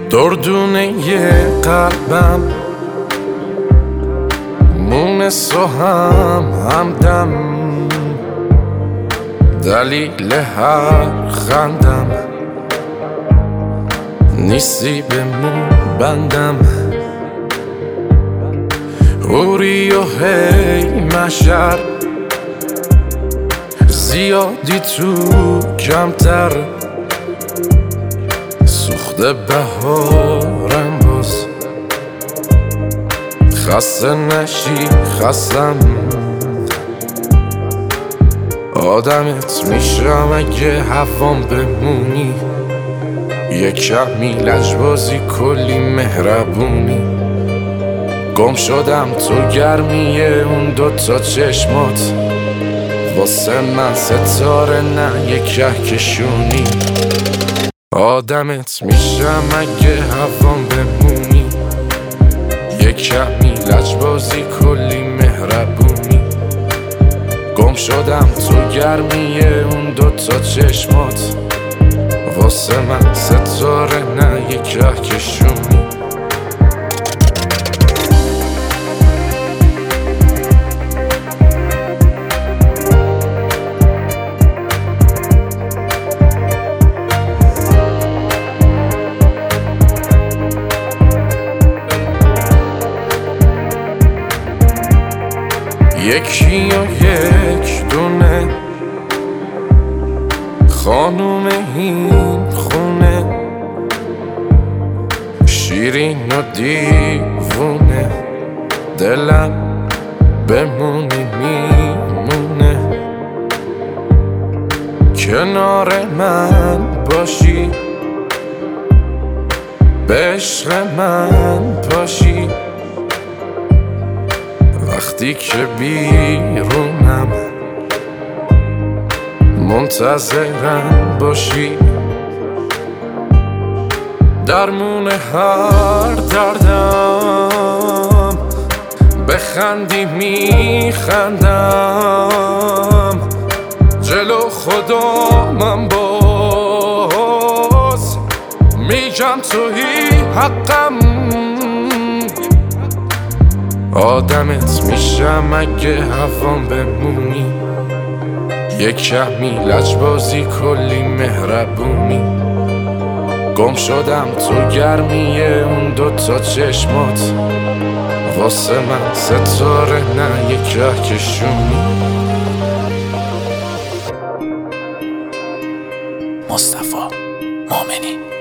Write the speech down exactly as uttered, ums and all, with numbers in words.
دردونه قلبم مونس و هم همدم، دلیل هر خندم نیستی به مون بندم. اوری و هی مشر زیادی تو کمتر، سوخته بهارم باز خسته نشی خستم. آدمت میشم اگه هوام بمونی، یه کمی لجبازی کلی مهربونی. گم شدم تو گرمیه اون دوتا چشمات، واسه من ستاره نه یه کهکشونی. آدمت میشم اگه هوام بمونی، یه کمی لجبازی کلی مهربونی. گم شدم تو گرمیه اون دوتا چشمات، واسه من ستاره نه یه کهکشونی. یکی و یک دونه خانوم این خونه، شیرین و دیوونه، دلم بمونی میمونه. کنار من باشی، به عشق من پاشی، وقتی که بیرونم منتظرم باشی. درمون هر دردم بخندی میخندم، جلو خدا من باز میگم تویی حقم. آدمت میشم اگه هوام بمونی، یه کمی لجبازی کلی مهربونی. گم شدم تو گرمیه اون دوتا چشمات، واسه من ستاره نه یه کهکشونی. مصطفی مومنی.